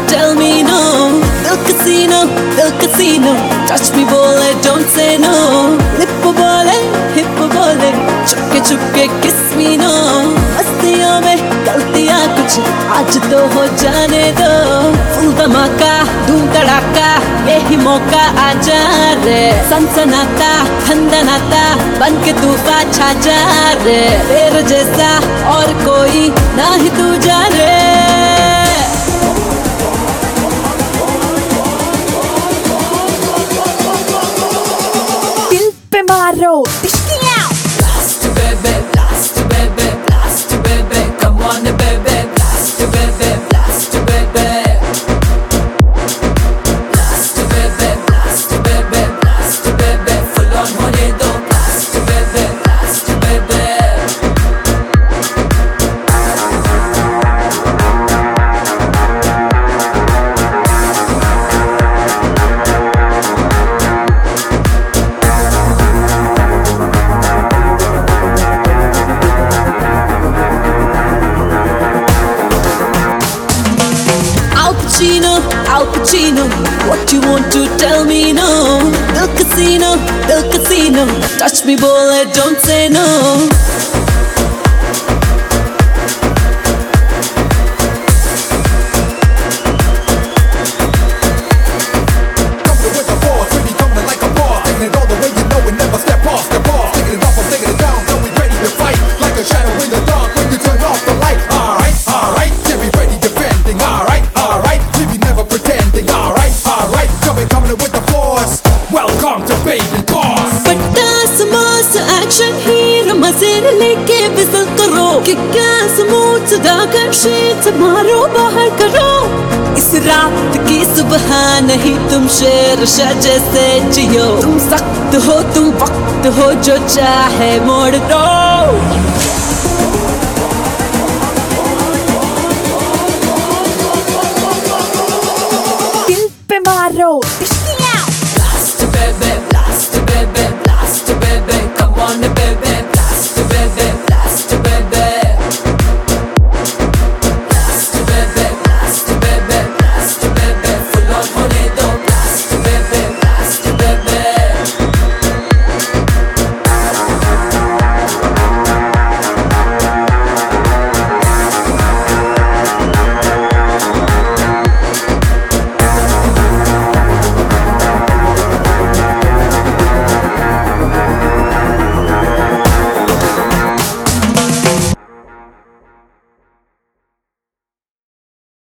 tell me no. Dil casino, touch me bole, don't say no. Lip bole, chupke kiss me no. मस्तियों में गलतियां कुछ आज तो हो जाने दो. फुल धमाका, धूम धड़ाका, यही मौका आजा रे. सनसनाता, खंदनाता, बन के तूफान छा जा रे. तेरे जैसा और कोई ना ही तू जा रे. दिल पे मारो तिश्कियाँ. Blast baby, blast baby, blast baby, come on baby, blast baby, blast baby. Blast baby, blast baby, blast baby, full on होने दो. Blast baby, blast baby. Al Pacino, what you want to tell me no? Del casino, touch me bole, don't say no. Coming with the force, really coming like a boss. Taking it all the way, you know it never step off the boss. Taking it off, I'm taking it down, now we ready to fight. Like a shadow in the dark when you turn off the light. Alright, till we ready defending. Alright, till we never pretending. Alright, coming with the force. Welcome to Baby Boss. Pattas mass action hero मजे लेके विज़ल करो. Kick-S mood सदाकर sheet मारो बाहर करो. इस रात की सुबह नहीं तुम शेर शाह जैसे जियो. तुम सख्त हो तुम वक्त हो जो चाहे मोड़ दो. दिल पे मारो तिश्कियाँ. Blast baby, blast